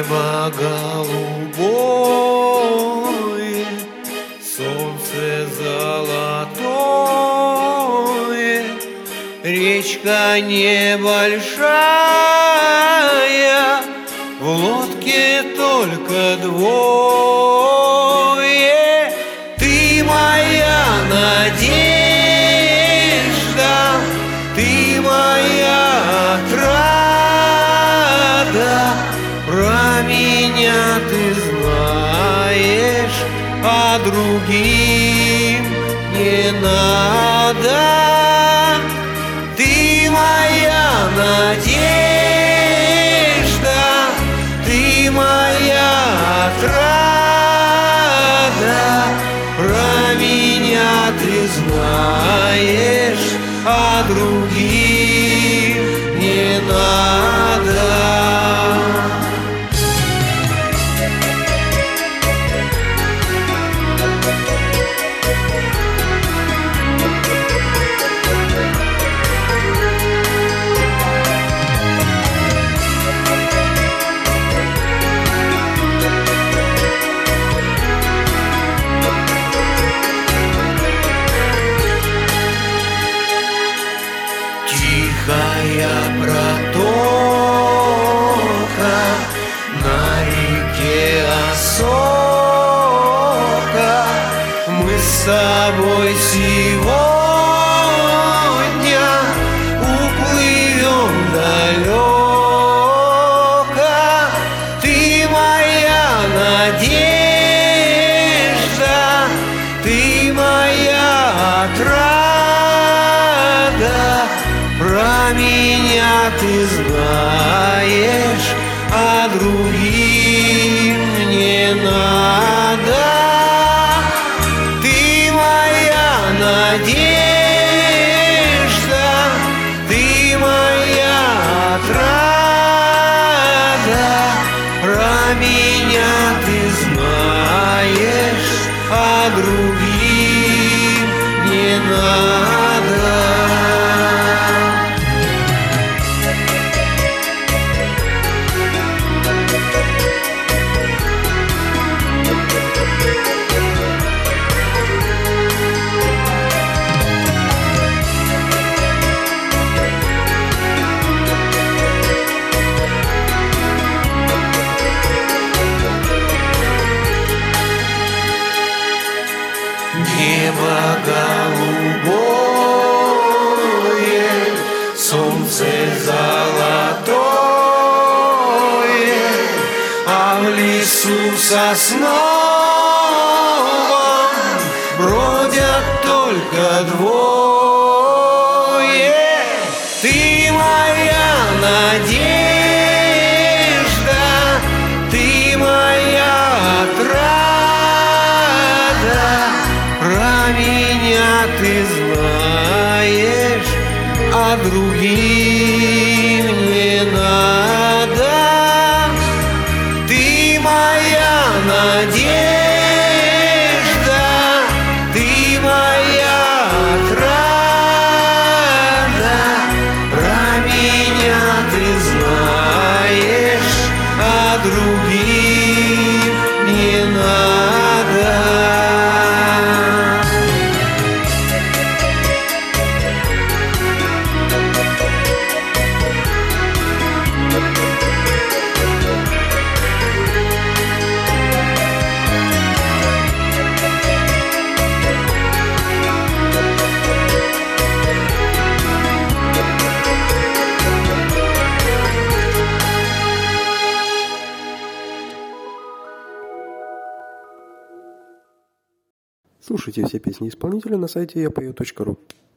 Небо голубое, солнце золотое, речка небольшая, в лодке только двое. Ты моя надежда, ты моя отрада, про меня ты знаешь, а другим не надо. Ты моя надежда, ты моя отрада, про меня ты знаешь, а другим не надо. Тихая протока на реке Осока, мы с тобой сегодня уплывем далеко. Ты моя надежда, ты моя отрада, про меня ты знаешь, а другим не надо. Ты моя надежда, ты моя отрада, про меня ты знаешь, а другим не надо. Небо голубое, солнце золотое, а в лесу сосновом бродят только двое. Ты моя надежда, ты моя отрада, про меня ты знаешь, а другим не надо. Ты моя надежда, ты моя отрада, про меня ты знаешь, а другим не надо. Слушайте все песни исполнителя на сайте yapою.ru.